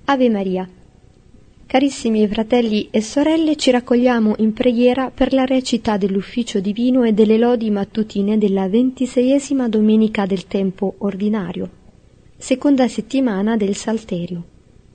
Ave Maria. Carissimi fratelli e sorelle, ci raccogliamo in preghiera per la recita dell'ufficio divino e delle lodi mattutine della 26esima domenica del tempo ordinario, seconda settimana del Salterio.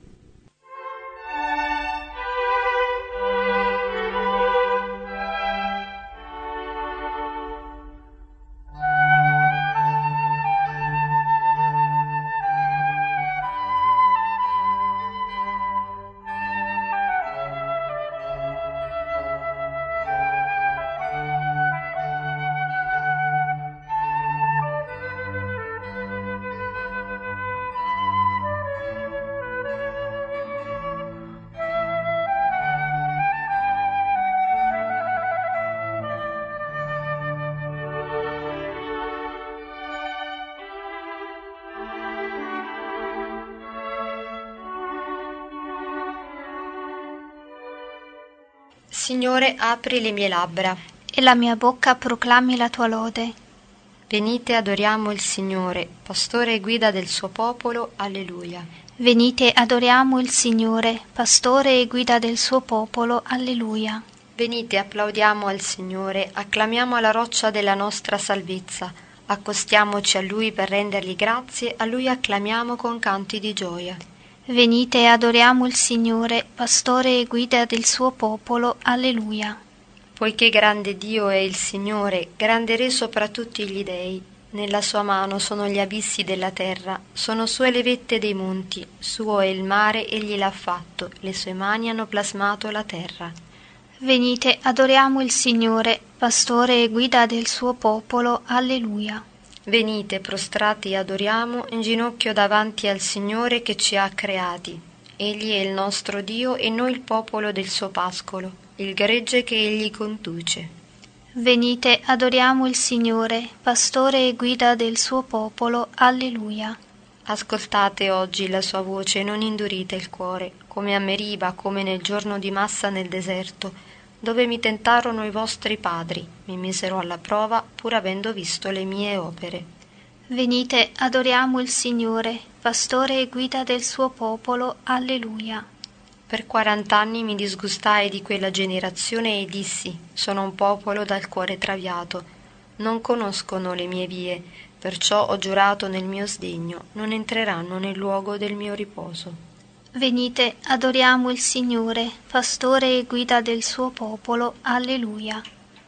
Signore, apri le mie labbra, e la mia bocca proclami la tua lode. Venite, adoriamo il Signore, pastore e guida del suo popolo. Alleluia. Venite, adoriamo il Signore, pastore e guida del suo popolo. Alleluia. Venite, applaudiamo al Signore, acclamiamo alla roccia della nostra salvezza, accostiamoci a Lui per rendergli grazie, a Lui acclamiamo con canti di gioia. Venite, adoriamo il Signore, pastore e guida del suo popolo. Alleluia. Poiché grande Dio è il Signore, grande Re sopra tutti gli dei, nella sua mano sono gli abissi della terra, sono sue le vette dei monti, suo è il mare, egli l'ha fatto, le sue mani hanno plasmato la terra. Venite, adoriamo il Signore, pastore e guida del suo popolo. Alleluia. Venite, prostrati adoriamo, in ginocchio davanti al Signore che ci ha creati. Egli è il nostro Dio e noi il popolo del suo pascolo, il gregge che egli conduce. Venite, adoriamo il Signore, pastore e guida del suo popolo. Alleluia. Ascoltate oggi la sua voce, non indurite il cuore, come a Meriba, come nel giorno di Massa nel deserto, dove mi tentarono i vostri padri, mi misero alla prova, pur avendo visto le mie opere. Venite, adoriamo il Signore, pastore e guida del suo popolo. Alleluia. Per 40 anni mi disgustai di quella generazione e dissi: sono un popolo dal cuore traviato, non conoscono le mie vie, perciò ho giurato nel mio sdegno, non entreranno nel luogo del mio riposo. Venite, adoriamo il Signore, pastore e guida del suo popolo. Alleluia.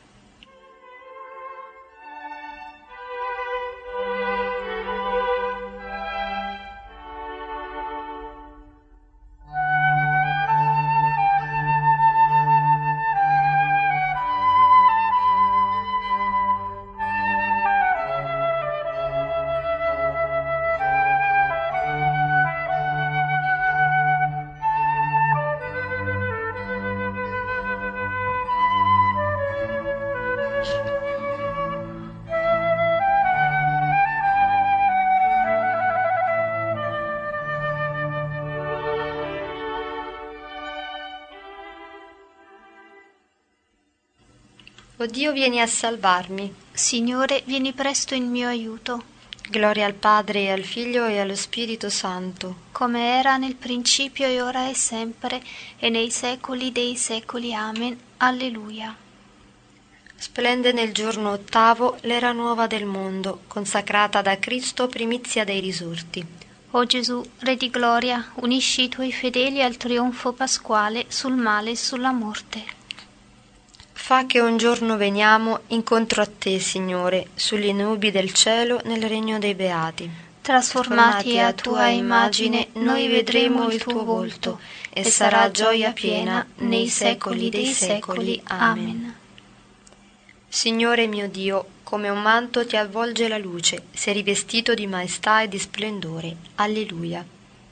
O Dio, vieni a salvarmi. Signore, vieni presto in mio aiuto. Gloria al Padre, e al Figlio, e allo Spirito Santo. Come era nel principio e ora e sempre, e nei secoli dei secoli. Amen. Alleluia. Splende nel giorno ottavo l'era nuova del mondo, consacrata da Cristo, primizia dei risorti. O Gesù, Re di gloria, unisci i tuoi fedeli al trionfo pasquale sul male e sulla morte. Fa che un giorno veniamo incontro a te, Signore, sugli nubi del cielo nel regno dei beati. Trasformati a tua immagine, noi vedremo il tuo volto, e sarà gioia piena nei secoli dei secoli. Amen. Signore mio Dio, come un manto ti avvolge la luce, sei rivestito di maestà e di splendore. Alleluia.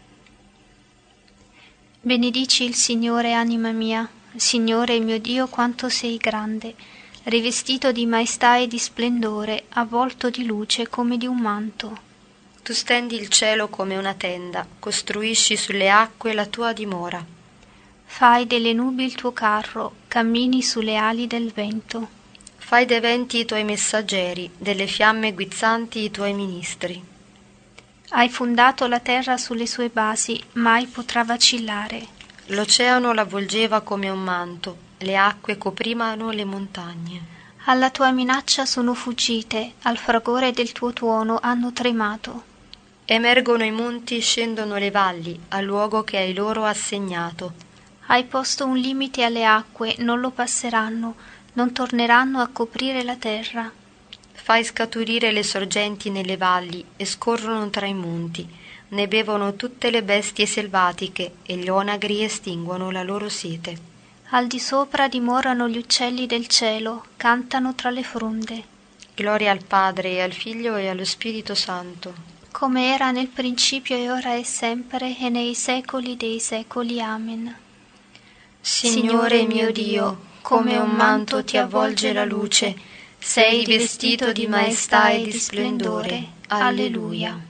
Benedici il Signore, anima mia. Signore mio Dio, quanto sei grande, rivestito di maestà e di splendore, avvolto di luce come di un manto. Tu stendi il cielo come una tenda, costruisci sulle acque la tua dimora. Fai delle nubi il tuo carro, cammini sulle ali del vento. Fai dei venti i tuoi messaggeri, delle fiamme guizzanti i tuoi ministri. Hai fondato la terra sulle sue basi, mai potrà vacillare. L'oceano l'avvolgeva come un manto, le acque coprivano le montagne. Alla tua minaccia sono fuggite, al fragore del tuo tuono hanno tremato. Emergono i monti, scendono le valli, al luogo che hai loro assegnato. Hai posto un limite alle acque, non lo passeranno, non torneranno a coprire la terra. Fai scaturire le sorgenti nelle valli e scorrono tra i monti. Ne bevono tutte le bestie selvatiche e gli onagri estinguono la loro sete. Al di sopra dimorano gli uccelli del cielo, cantano tra le fronde. Gloria al Padre e al Figlio e allo Spirito Santo. Come era nel principio e ora e sempre e nei secoli dei secoli. Amen. Signore mio Dio, come un manto ti avvolge la luce, sei vestito di maestà e di splendore. Alleluia.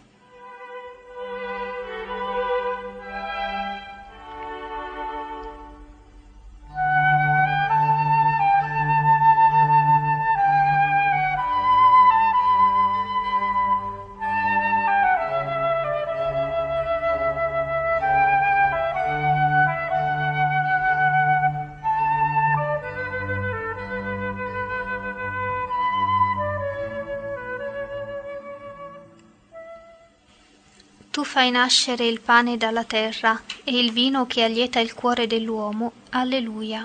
Tu fai nascere il pane dalla terra e il vino che allieta il cuore dell'uomo. Alleluia.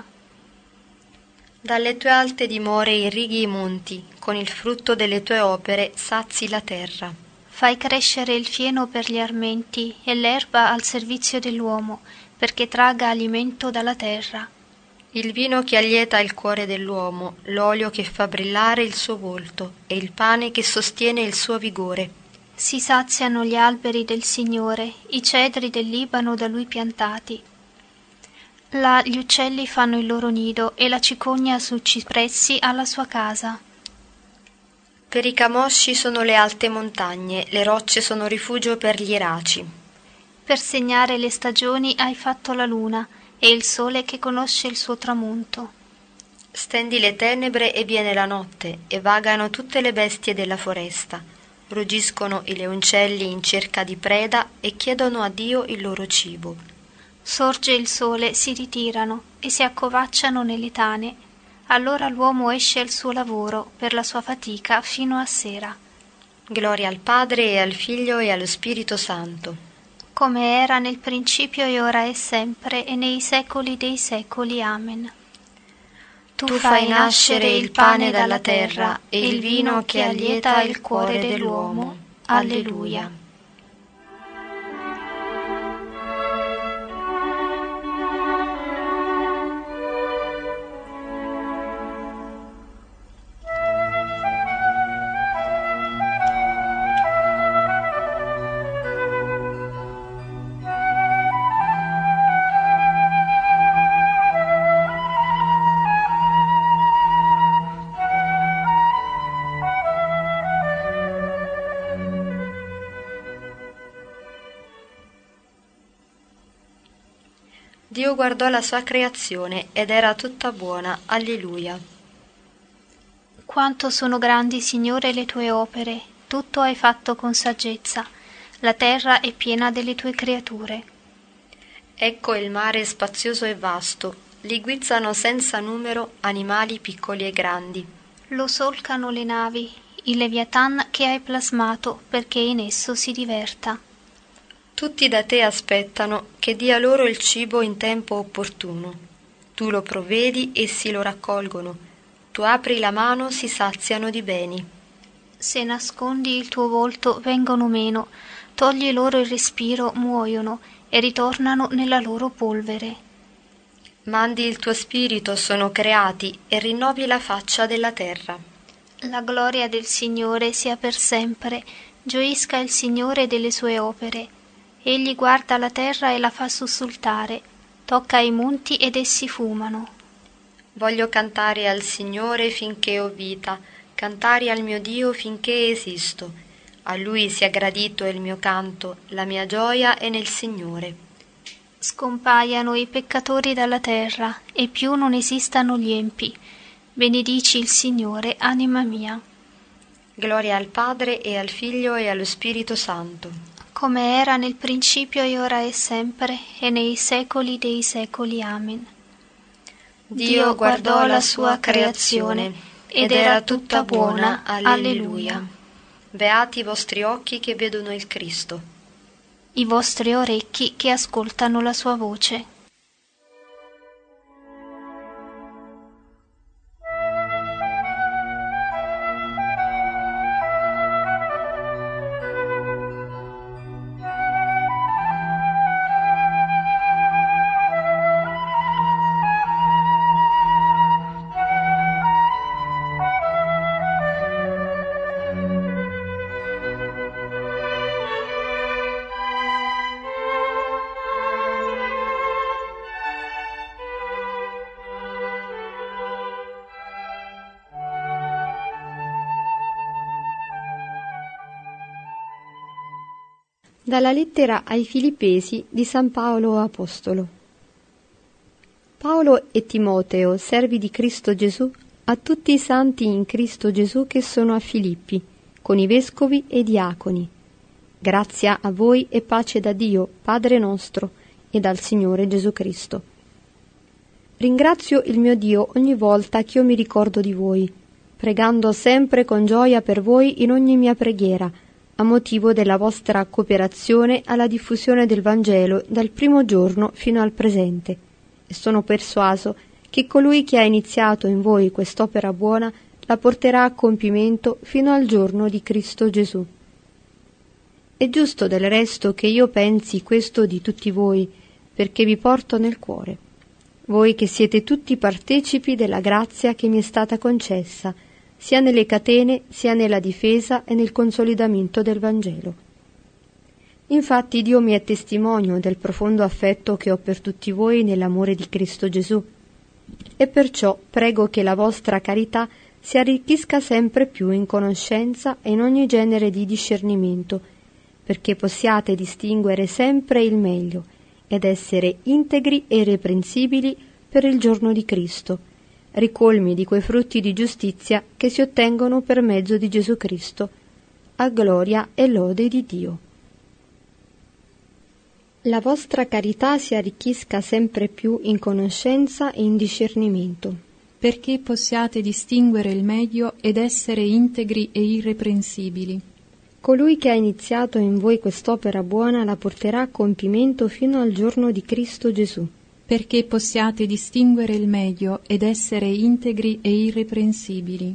Dalle tue alte dimore irrighi i monti, con il frutto delle tue opere sazi la terra. Fai crescere il fieno per gli armenti e l'erba al servizio dell'uomo, perché tragga alimento dalla terra. Il vino che allieta il cuore dell'uomo, l'olio che fa brillare il suo volto e il pane che sostiene il suo vigore. Si saziano gli alberi del Signore, i cedri del Libano da Lui piantati. Là gli uccelli fanno il loro nido e la cicogna sui cipressi ha la sua casa. Per i camosci sono le alte montagne, le rocce sono rifugio per gli iraci. Per segnare le stagioni hai fatto la luna e il sole che conosce il suo tramonto. Stendi le tenebre e viene la notte, e vagano tutte le bestie della foresta. Ruggiscono i leoncelli in cerca di preda e chiedono a Dio il loro cibo. Sorge il sole, si ritirano e si accovacciano nelle tane. Allora l'uomo esce al suo lavoro per la sua fatica fino a sera. Gloria al Padre e al Figlio e allo Spirito Santo. Come era nel principio e ora e sempre e nei secoli dei secoli. Amen. Tu fai nascere il pane dalla terra e il vino che allieta il cuore dell'uomo. Alleluia. Dio guardò la sua creazione ed era tutta buona. Alleluia. Quanto sono grandi, Signore, le tue opere, tutto hai fatto con saggezza, la terra è piena delle tue creature. Ecco il mare spazioso e vasto, li guizzano senza numero animali piccoli e grandi. Lo solcano le navi, il Leviathan che hai plasmato perché in esso si diverta. Tutti da te aspettano che dia loro il cibo in tempo opportuno. Tu lo provvedi, essi lo raccolgono. Tu apri la mano, si saziano di beni. Se nascondi il tuo volto, vengono meno, togli loro il respiro, muoiono e ritornano nella loro polvere. Mandi il tuo spirito, sono creati, e rinnovi la faccia della terra. La gloria del Signore sia per sempre, gioisca il Signore delle sue opere. Egli guarda la terra e la fa sussultare, tocca i monti ed essi fumano. Voglio cantare al Signore finché ho vita, cantare al mio Dio finché esisto. A Lui sia gradito il mio canto, la mia gioia è nel Signore. Scompaiano i peccatori dalla terra, e più non esistano gli empi. Benedici il Signore, anima mia. Gloria al Padre e al Figlio e allo Spirito Santo. Come era nel principio e ora e sempre, e nei secoli dei secoli. Amen. Dio guardò la sua creazione, ed era tutta buona. Alleluia. Beati i vostri occhi che vedono il Cristo. I vostri orecchi che ascoltano la sua voce. Dalla lettera ai Filippesi di San Paolo Apostolo. Paolo e Timoteo, servi di Cristo Gesù, a tutti i santi in Cristo Gesù che sono a Filippi, con i vescovi e i diaconi. Grazia a voi e pace da Dio, Padre nostro, e dal Signore Gesù Cristo. Ringrazio il mio Dio ogni volta che io mi ricordo di voi, pregando sempre con gioia per voi in ogni mia preghiera, a motivo della vostra cooperazione alla diffusione del Vangelo dal primo giorno fino al presente, e sono persuaso che colui che ha iniziato in voi quest'opera buona la porterà a compimento fino al giorno di Cristo Gesù. È giusto del resto che io pensi questo di tutti voi, perché vi porto nel cuore, voi che siete tutti partecipi della grazia che mi è stata concessa, sia nelle catene, sia nella difesa e nel consolidamento del Vangelo. Infatti Dio mi è testimonio del profondo affetto che ho per tutti voi nell'amore di Cristo Gesù, e perciò prego che la vostra carità si arricchisca sempre più in conoscenza e in ogni genere di discernimento, perché possiate distinguere sempre il meglio ed essere integri e irreprensibili per il giorno di Cristo, ricolmi di quei frutti di giustizia che si ottengono per mezzo di Gesù Cristo, a gloria e lode di Dio. La vostra carità si arricchisca sempre più in conoscenza e in discernimento, perché possiate distinguere il meglio ed essere integri e irreprensibili. Colui che ha iniziato in voi quest'opera buona la porterà a compimento fino al giorno di Cristo Gesù, perché possiate distinguere il meglio ed essere integri e irreprensibili.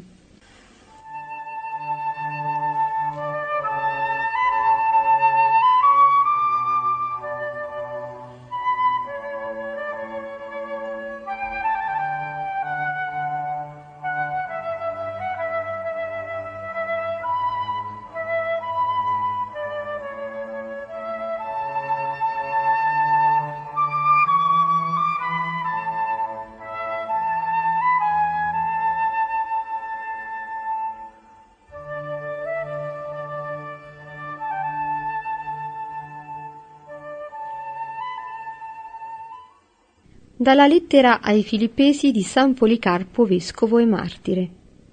Dalla lettera ai Filippesi di San Policarpo, vescovo e martire.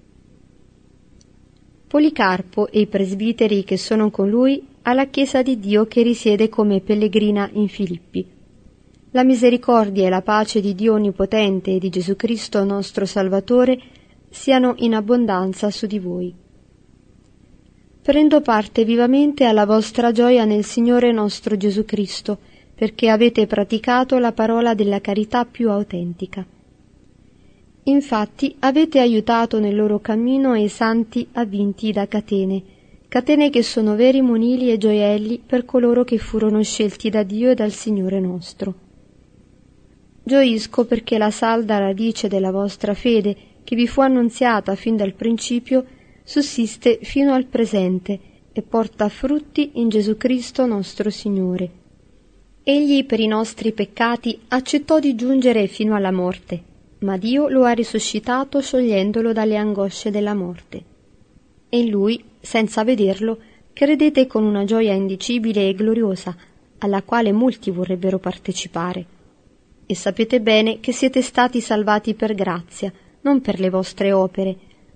Policarpo e i presbiteri che sono con lui alla Chiesa di Dio che risiede come pellegrina in Filippi. La misericordia e la pace di Dio Onnipotente e di Gesù Cristo nostro Salvatore siano in abbondanza su di voi. Prendo parte vivamente alla vostra gioia nel Signore nostro Gesù Cristo, perché avete praticato la parola della carità più autentica. Infatti avete aiutato nel loro cammino i santi avvinti da catene che sono veri monili e gioielli per coloro che furono scelti da Dio e dal Signore nostro. Gioisco perché la salda radice della vostra fede, che vi fu annunziata fin dal principio, sussiste fino al presente e porta frutti in Gesù Cristo nostro Signore. Egli per i nostri peccati accettò di giungere fino alla morte, ma Dio lo ha risuscitato sciogliendolo dalle angosce della morte. E in Lui, senza vederlo, credete con una gioia indicibile e gloriosa, alla quale molti vorrebbero partecipare. E sapete bene che siete stati salvati per grazia, non per le vostre opere,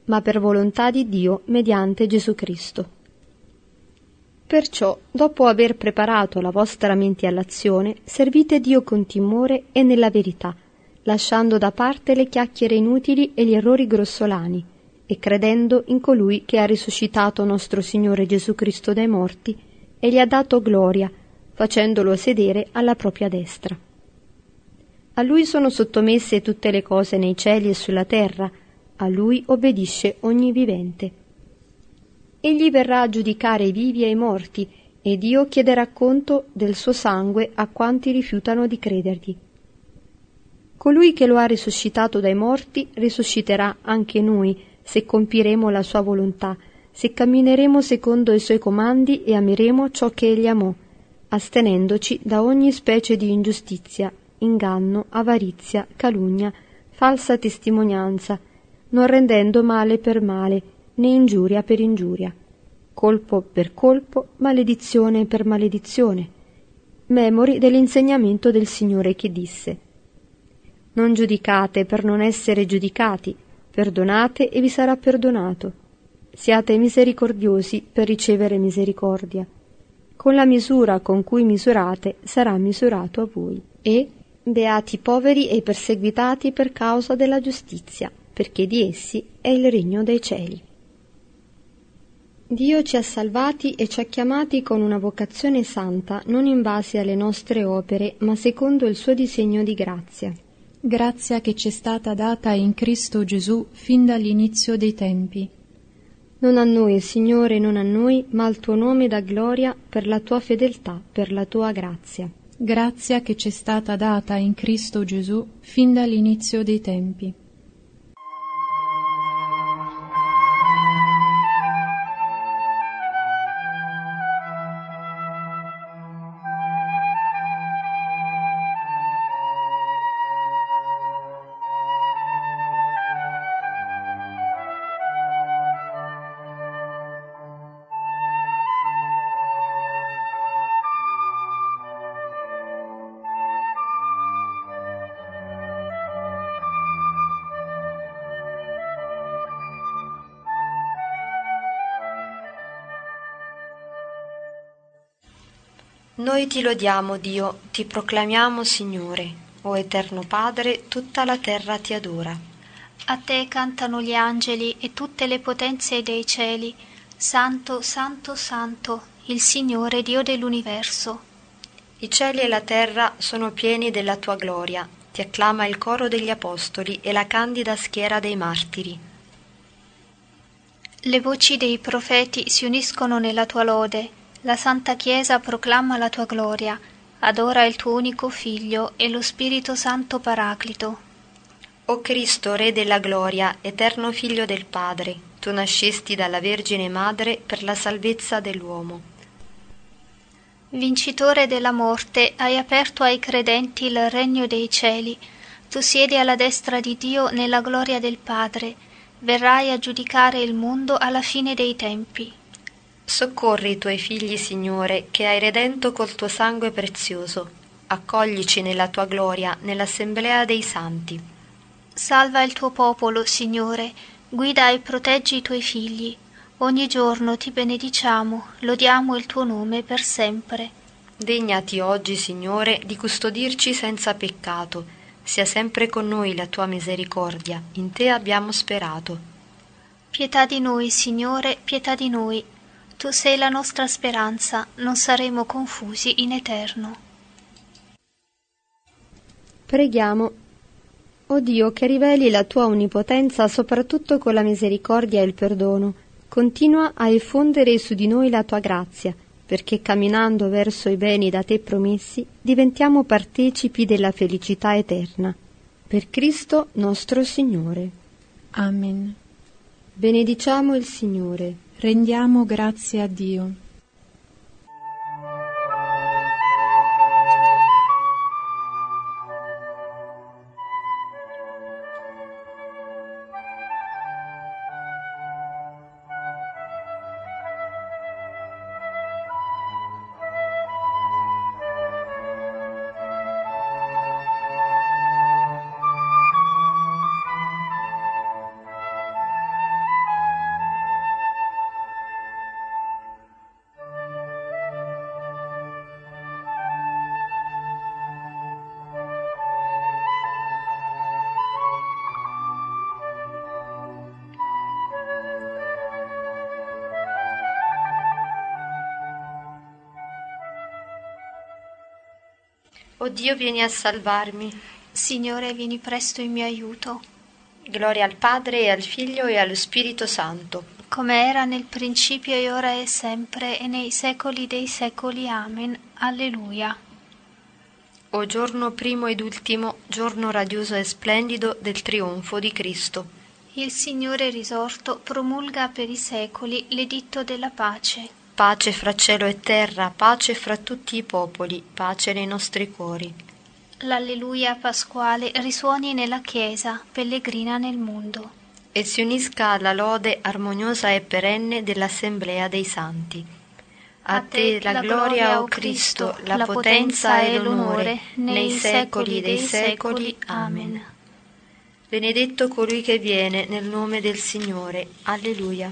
ma per volontà di Dio mediante Gesù Cristo. Perciò, dopo aver preparato la vostra mente all'azione, servite Dio con timore e nella verità, lasciando da parte le chiacchiere inutili e gli errori grossolani, e credendo in colui che ha risuscitato nostro Signore Gesù Cristo dai morti e gli ha dato gloria, facendolo sedere alla propria destra. A Lui sono sottomesse tutte le cose nei cieli e sulla terra, a Lui obbedisce ogni vivente. Egli verrà a giudicare i vivi e i morti, e Dio chiederà conto del suo sangue a quanti rifiutano di credergli. Colui che lo ha risuscitato dai morti risusciterà anche noi, se compiremo la sua volontà, se cammineremo secondo i suoi comandi e ameremo ciò che egli amò, astenendoci da ogni specie di ingiustizia, inganno, avarizia, calunnia, falsa testimonianza, non rendendo male per male, né ingiuria per ingiuria, colpo per colpo, maledizione per maledizione, memori dell'insegnamento del Signore che disse: non giudicate per non essere giudicati, perdonate e vi sarà perdonato, siate misericordiosi per ricevere misericordia. Con la misura con cui misurate sarà misurato a voi. E beati i poveri e i perseguitati per causa della giustizia, perché di essi è il regno dei cieli. Dio ci ha salvati e ci ha chiamati con una vocazione santa, non in base alle nostre opere, ma secondo il suo disegno di grazia. Grazia che ci è stata data in Cristo Gesù fin dall'inizio dei tempi. Non a noi, Signore, non a noi, ma al tuo nome da gloria per la tua fedeltà, per la tua grazia. Grazia che ci è stata data in Cristo Gesù fin dall'inizio dei tempi. Noi ti lodiamo, Dio, ti proclamiamo, Signore. O Eterno Padre, tutta la terra ti adora. A te cantano gli angeli e tutte le potenze dei cieli. Santo, santo, santo, il Signore Dio dell'universo. I cieli e la terra sono pieni della tua gloria. Ti acclama il coro degli apostoli e la candida schiera dei martiri. Le voci dei profeti si uniscono nella tua lode. La Santa Chiesa proclama la tua gloria, adora il tuo unico Figlio e lo Spirito Santo Paraclito. O Cristo, Re della gloria, eterno Figlio del Padre, tu nascesti dalla Vergine Madre per la salvezza dell'uomo. Vincitore della morte, hai aperto ai credenti il regno dei cieli. Tu siedi alla destra di Dio nella gloria del Padre. Verrai a giudicare il mondo alla fine dei tempi. Soccorri i tuoi figli, Signore, che hai redento col tuo sangue prezioso. Accoglici nella tua gloria, nell'assemblea dei santi. Salva il tuo popolo, Signore, guida e proteggi i tuoi figli. Ogni giorno ti benediciamo, lodiamo il tuo nome per sempre. Degnati oggi, Signore, di custodirci senza peccato. Sia sempre con noi la tua misericordia, in te abbiamo sperato. Pietà di noi, Signore, pietà di noi. Tu sei la nostra speranza, non saremo confusi in eterno. Preghiamo. O Dio, che riveli la tua onnipotenza soprattutto con la misericordia e il perdono, continua a effondere su di noi la tua grazia, perché camminando verso i beni da te promessi, diventiamo partecipi della felicità eterna. Per Cristo nostro Signore. Amen. Benediciamo il Signore. Rendiamo grazie a Dio. O Dio, vieni a salvarmi. Signore, vieni presto in mio aiuto. Gloria al Padre e al Figlio e allo Spirito Santo. Come era nel principio e ora e sempre e nei secoli dei secoli. Amen. Alleluia. O giorno primo ed ultimo, giorno radioso e splendido del trionfo di Cristo. Il Signore risorto promulga per i secoli l'editto della pace. Pace fra cielo e terra, pace fra tutti i popoli, pace nei nostri cuori. L'alleluia pasquale risuoni nella Chiesa, pellegrina nel mondo. E si unisca alla lode armoniosa e perenne dell'Assemblea dei Santi. A te la gloria, o Cristo, la potenza e l'onore, nei secoli dei secoli. Amen. Benedetto colui che viene nel nome del Signore. Alleluia.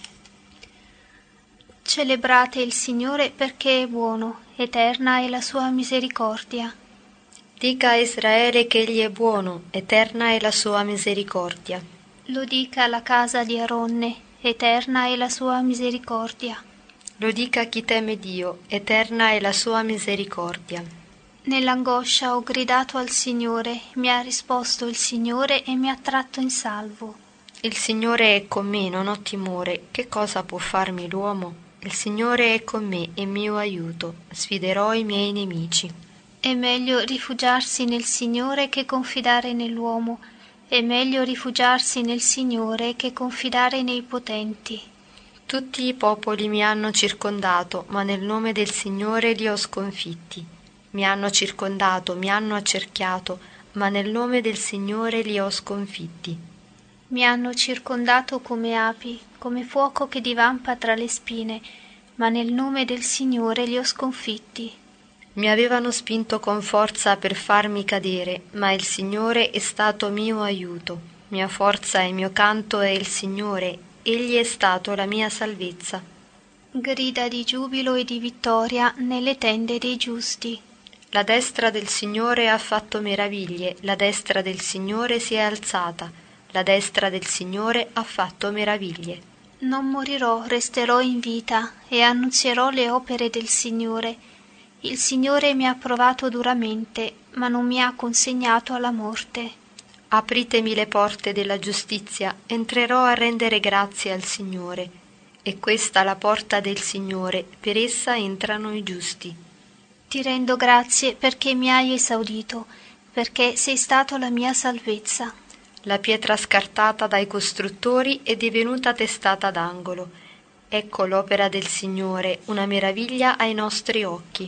Celebrate il Signore perché è buono, eterna è la sua misericordia. Dica a Israele che egli è buono, eterna è la sua misericordia. Lo dica la casa di Aronne, eterna è la sua misericordia. Lo dica chi teme Dio, eterna è la sua misericordia. Nell'angoscia ho gridato al Signore, mi ha risposto il Signore e mi ha tratto in salvo. Il Signore è con me, non ho timore. Che cosa può farmi l'uomo? Il Signore è con me e mio aiuto. Sfiderò i miei nemici. È meglio rifugiarsi nel Signore che confidare nell'uomo. È meglio rifugiarsi nel Signore che confidare nei potenti. Tutti i popoli mi hanno circondato, ma nel nome del Signore li ho sconfitti. Mi hanno circondato, mi hanno accerchiato, ma nel nome del Signore li ho sconfitti. Mi hanno circondato come api, come fuoco che divampa tra le spine, ma nel nome del Signore li ho sconfitti. Mi avevano spinto con forza per farmi cadere, ma il Signore è stato mio aiuto. Mia forza e mio canto è il Signore, Egli è stato la mia salvezza. Grida di giubilo e di vittoria nelle tende dei giusti. La destra del Signore ha fatto meraviglie, la destra del Signore si è alzata, la destra del Signore ha fatto meraviglie. Non morirò, resterò in vita e annunzierò le opere del Signore. Il Signore mi ha provato duramente, ma non mi ha consegnato alla morte. Apritemi le porte della giustizia, entrerò a rendere grazie al Signore. È questa la porta del Signore, per essa entrano i giusti. Ti rendo grazie perché mi hai esaudito, perché sei stato la mia salvezza. La pietra scartata dai costruttori è divenuta testata d'angolo. Ecco l'opera del Signore, una meraviglia ai nostri occhi.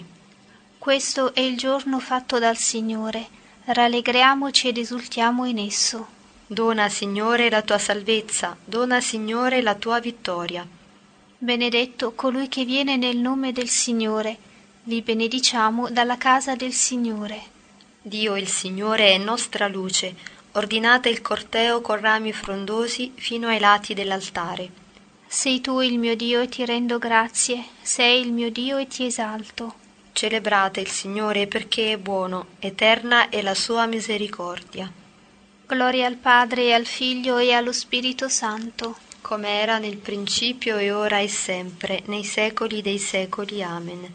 Questo è il giorno fatto dal Signore. Rallegriamoci ed esultiamo in esso. Dona, Signore, la tua salvezza, dona, Signore, la tua vittoria. Benedetto colui che viene nel nome del Signore. Vi benediciamo dalla casa del Signore. Dio, il Signore, è nostra luce. Ordinate il corteo con rami frondosi fino ai lati dell'altare. Sei tu il mio Dio e ti rendo grazie. Sei il mio Dio e ti esalto. Celebrate il Signore perché è buono, eterna è la sua misericordia. Gloria al Padre e al Figlio e allo Spirito Santo. Come era nel principio e ora e sempre, nei secoli dei secoli. Amen.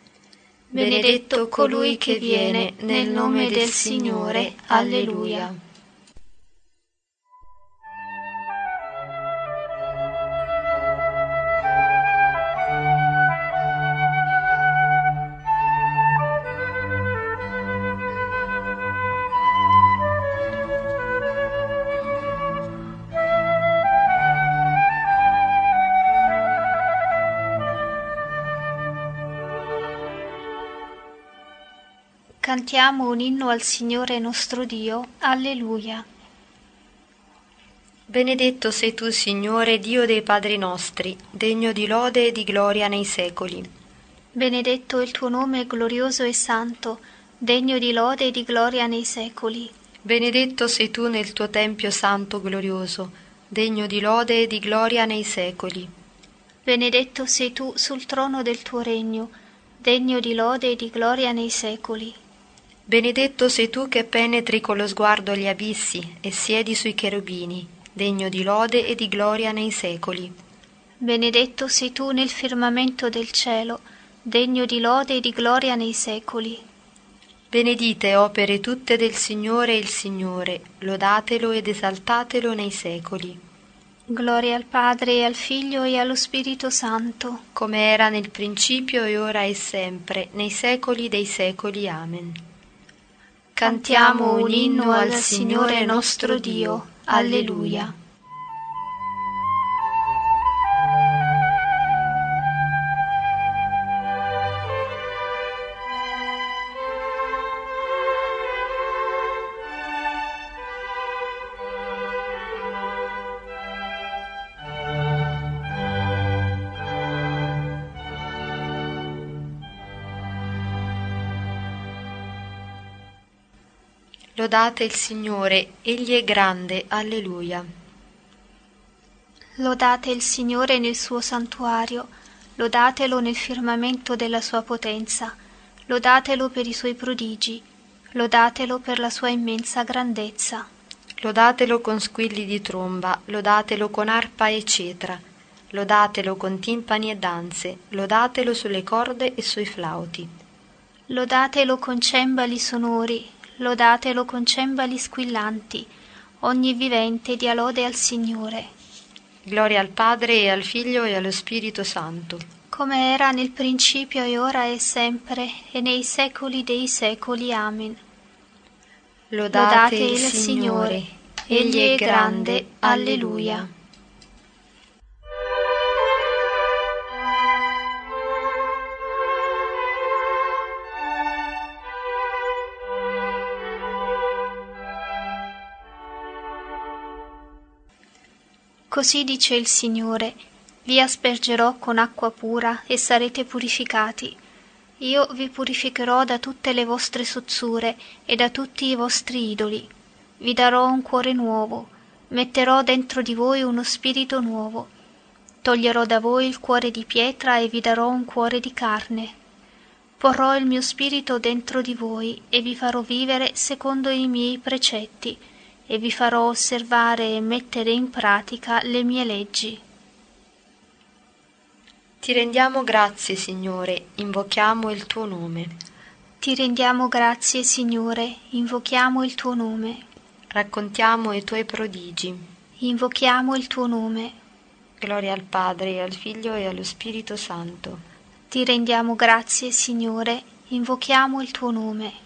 Benedetto colui che viene nel nome del Signore. Alleluia. Cantiamo un inno al Signore nostro Dio. Alleluia. Benedetto sei tu, Signore, Dio dei padri nostri, degno di lode e di gloria nei secoli. Benedetto il tuo nome glorioso e santo, degno di lode e di gloria nei secoli. Benedetto sei tu nel tuo tempio santo glorioso, degno di lode e di gloria nei secoli. Benedetto sei tu sul trono del tuo regno, degno di lode e di gloria nei secoli. Benedetto sei tu che penetri con lo sguardo gli abissi e siedi sui cherubini, degno di lode e di gloria nei secoli. Benedetto sei tu nel firmamento del cielo, degno di lode e di gloria nei secoli. Benedite opere tutte del Signore il Signore, lodatelo ed esaltatelo nei secoli. Gloria al Padre e al Figlio e allo Spirito Santo, come era nel principio e ora e sempre, nei secoli dei secoli. Amen. Cantiamo un inno al Signore nostro Dio. Alleluia. Lodate il Signore, Egli è grande, alleluia. Lodate il Signore nel suo santuario, lodatelo nel firmamento della sua potenza, lodatelo per i suoi prodigi, lodatelo per la sua immensa grandezza. Lodatelo con squilli di tromba, lodatelo con arpa e cetra, lodatelo con timpani e danze, lodatelo sulle corde e sui flauti. Lodatelo con cembali sonori, lodatelo con cembali squillanti, ogni vivente dia lode al Signore. Gloria al Padre e al Figlio e allo Spirito Santo. Come era nel principio e ora e sempre, e nei secoli dei secoli. Amen. Lodate il Signore, Egli è grande, alleluia. Così dice il Signore: vi aspergerò con acqua pura e sarete purificati. Io vi purificherò da tutte le vostre sozzure e da tutti i vostri idoli. Vi darò un cuore nuovo, metterò dentro di voi uno spirito nuovo. Toglierò da voi il cuore di pietra e vi darò un cuore di carne. Porrò il mio spirito dentro di voi e vi farò vivere secondo i miei precetti, e vi farò osservare e mettere in pratica le mie leggi. Ti rendiamo grazie, Signore, invochiamo il tuo nome. Ti rendiamo grazie, Signore, invochiamo il tuo nome. Raccontiamo i tuoi prodigi. Invochiamo il tuo nome. Gloria al Padre, e al Figlio e allo Spirito Santo. Ti rendiamo grazie, Signore, invochiamo il tuo nome.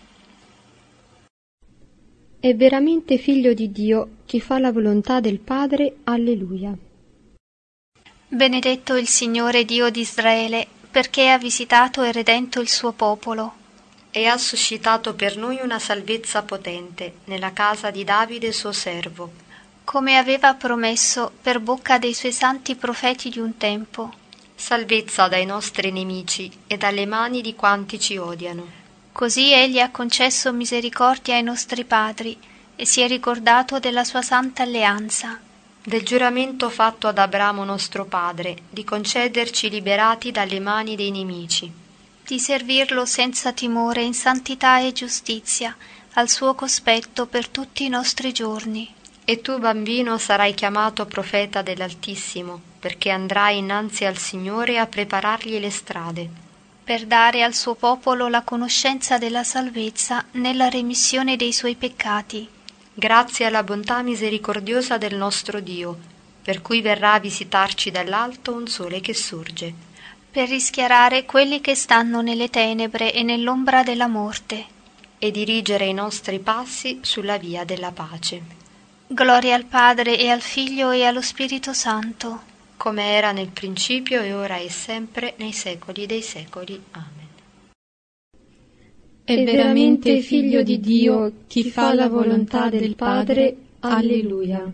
È veramente figlio di Dio chi fa la volontà del Padre. Alleluia. Benedetto il Signore Dio di Israele, perché ha visitato e redento il suo popolo. E ha suscitato per noi una salvezza potente nella casa di Davide suo servo, come aveva promesso per bocca dei suoi santi profeti di un tempo. Salvezza dai nostri nemici e dalle mani di quanti ci odiano. Così egli ha concesso misericordia ai nostri padri e si è ricordato della sua santa alleanza. Del giuramento fatto ad Abramo nostro padre, di concederci liberati dalle mani dei nemici. Di servirlo senza timore in santità e giustizia, al suo cospetto per tutti i nostri giorni. E tu, bambino, sarai chiamato profeta dell'Altissimo, perché andrai innanzi al Signore a preparargli le strade, per dare al suo popolo la conoscenza della salvezza nella remissione dei suoi peccati. Grazie alla bontà misericordiosa del nostro Dio, per cui verrà a visitarci dall'alto un sole che sorge, per rischiarare quelli che stanno nelle tenebre e nell'ombra della morte, e dirigere i nostri passi sulla via della pace. Gloria al Padre e al Figlio e allo Spirito Santo, come era nel principio e ora e sempre, nei secoli dei secoli. Amen. È veramente figlio di Dio chi fa la volontà del Padre. Alleluia.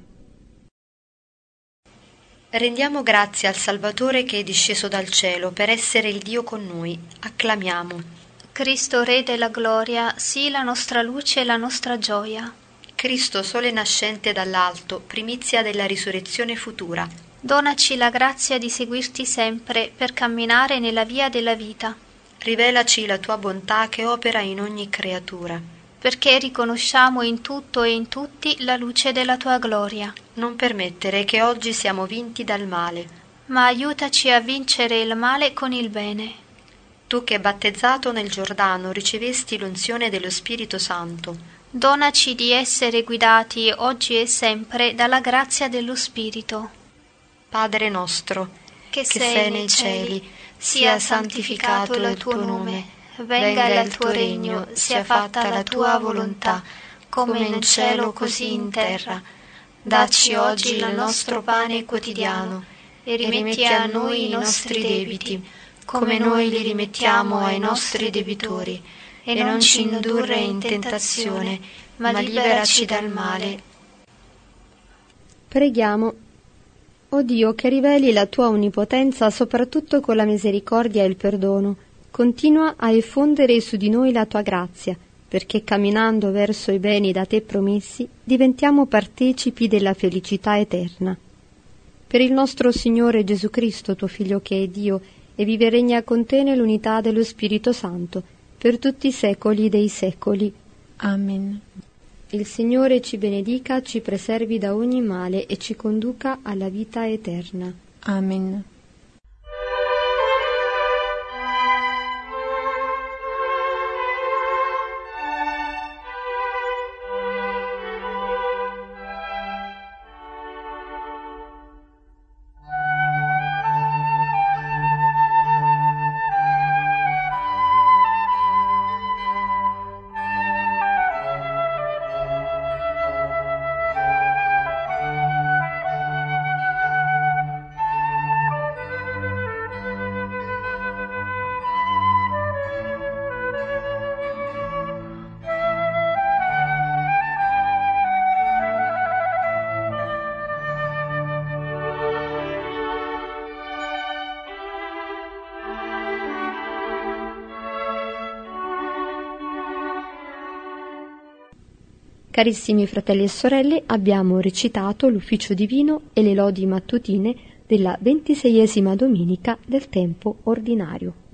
Rendiamo grazie al Salvatore che è disceso dal cielo per essere il Dio con noi. Acclamiamo. Cristo Re della gloria, sii la nostra luce e la nostra gioia. Cristo sole nascente dall'alto, primizia della risurrezione futura. Donaci la grazia di seguirti sempre per camminare nella via della vita. Rivelaci la tua bontà che opera in ogni creatura, perché riconosciamo in tutto e in tutti la luce della tua gloria. Non permettere che oggi siamo vinti dal male, ma aiutaci a vincere il male con il bene. Tu che battezzato nel Giordano ricevesti l'unzione dello Spirito Santo, donaci di essere guidati oggi e sempre dalla grazia dello Spirito. Padre nostro, Che sei nei cieli, sia santificato il tuo nome, venga il tuo regno, sia fatta la tua volontà, come in cielo così in terra. Dacci oggi il nostro pane quotidiano e rimetti a noi i nostri debiti, come noi li rimettiamo ai nostri debitori, e non ci indurre in tentazione, ma liberaci dal male. Preghiamo. O Dio, che riveli la tua onnipotenza soprattutto con la misericordia e il perdono, continua a effondere su di noi la tua grazia, perché camminando verso i beni da te promessi diventiamo partecipi della felicità eterna. Per il nostro Signore Gesù Cristo, tuo Figlio che è Dio, e vive e regna con te nell'unità dello Spirito Santo, per tutti i secoli dei secoli. Amen. Il Signore ci benedica, ci preservi da ogni male e ci conduca alla vita eterna. Amen. Carissimi fratelli e sorelle, abbiamo recitato l'Ufficio Divino e le lodi mattutine della 26esima domenica del tempo ordinario.